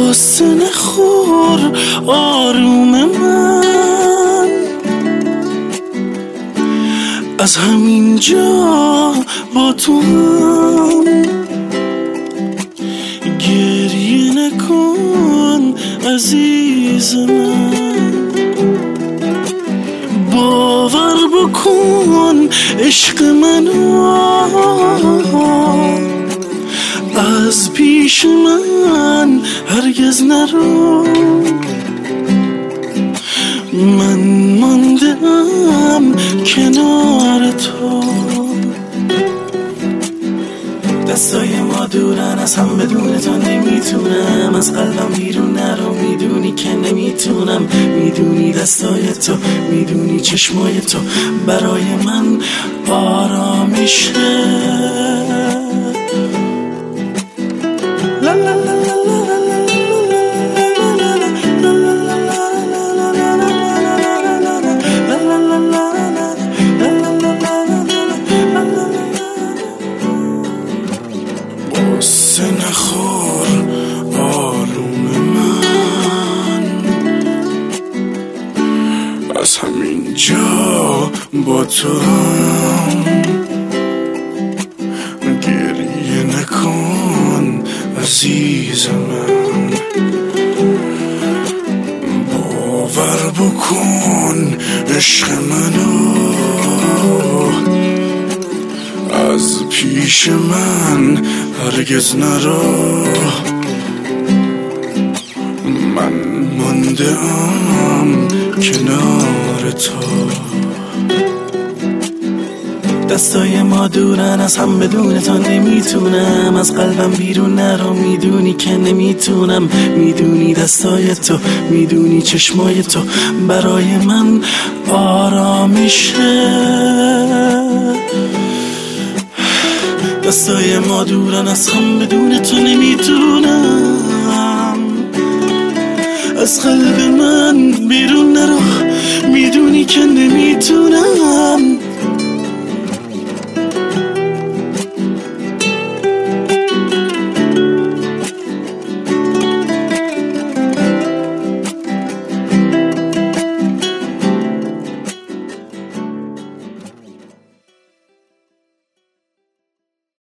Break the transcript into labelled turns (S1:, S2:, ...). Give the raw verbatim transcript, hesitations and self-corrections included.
S1: غصه نخور آروم من، از همین جا با تو هم گریه نکن عزیز من. باور بکن عشق منو از پیش من هرگز نرو. من ماندم کنار تو، دستای ما دورن از هم، بدون تو نمیتونم از قلبم بیرون نرو. میدونی که نمیتونم، میدونی دستای تو، میدونی چشمای تو برای من آرامیشه. لا لا لا غصه نخور آروم من، از همین جا با تو هم گریه نکن عزیز من. باور بکن عشق منو از پیش من هرگز نرو. من ماندم کنار تو، دستای ما دورن از هم، بدون تو نمیتونم از قلبم بیرون نرو. میدونی که نمیتونم، میدونی دستای تو، میدونی چشمای تو برای من آرامیشه. دستای ما دورن از هم، بدون تو نمیتونم از قلب من بیرون نرو. میدونی که نمیتونم،